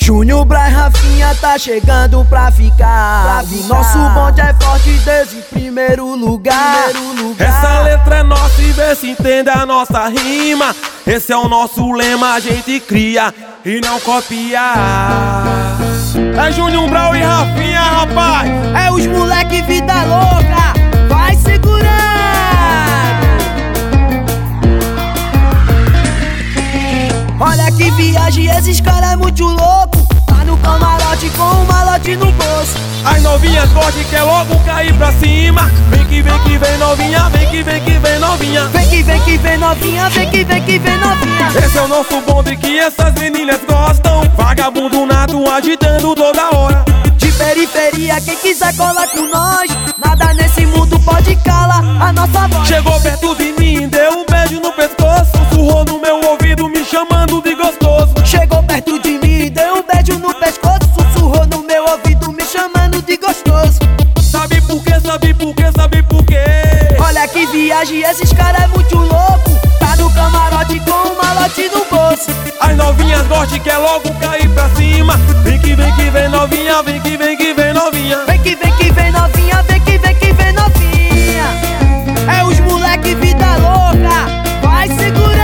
Júnior, Braz, Rafinha tá chegando pra ficar. Nosso bonde é forte desde primeiro lugar. Essa letra é nossa e vê se entende a nossa rima. Esse é o nosso lema, a gente cria e não copia. É Júnior, Braz e Rafinha, rapaz. É os moleque vida louca, vai segurando. Olha que viagem, esses caras é muito louco. Tá no camarote com um malote no bolso. As novinhas gostam quer logo cair pra cima. Vem que vem que vem novinha, vem que vem que vem novinha. Vem que vem que vem novinha, vem que vem que vem novinha. Esse é o nosso bonde que essas meninas gostam. Vagabundo nato agitando toda hora. De periferia, quem quiser colar com nós. Nada nesse mundo pode calar a nossa voz. Chegou perto de mim, deu um beijo no pescoço. Sussurrou no meu ouvido, me chamando de gostoso. Chegou perto de mim, deu um beijo no pescoço. Sussurrou no meu ouvido, me chamando de gostoso. Sabe por quê, sabe por quê, sabe por quê? Olha que viagem, esses caras é muito louco. Tá no camarote com um malote no bolso. As novinhas gostam quer logo cair pra cima. Vem que vem novinha, vem que vem novinha. Vem que vem novinha, vem que vem novinha. É os moleque vida louca, vai segurando.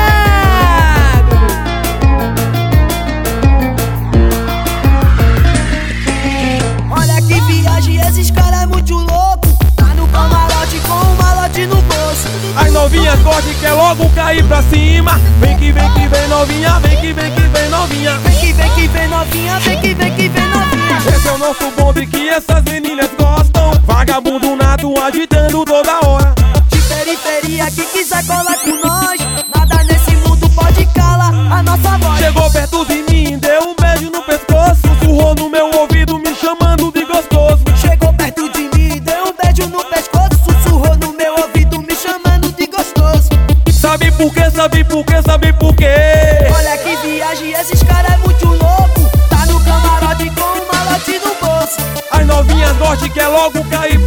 Olha que viagem, esses caras é muito louco. Tá no camarote com um malote no bolso. As novinhas gostam quer logo cair pra cima. Vem que vem novinha, vem que vem novinha. Vem que vem novinha, vem que vem novinha. Esse é o nosso bonde que essas meninas gostam. Vagabundo nato agitando toda hora. De periferia, quem quiser colar com nós. Nada nesse mundo pode calar a nossa voz. Chegou perto de mim, deu um beijo no pescoço. Sussurrou no meu ouvido, me chamando de gostoso. Chegou perto de mim, deu um beijo no pescoço. Sussurrou no meu ouvido, me chamando de gostoso. Sabe por quê, sabe por quê, sabe por quê? Olha que viagem, esses caras é muito louco. Tá no camarote com um malote no bolso. As novinhas gostam quer logo cair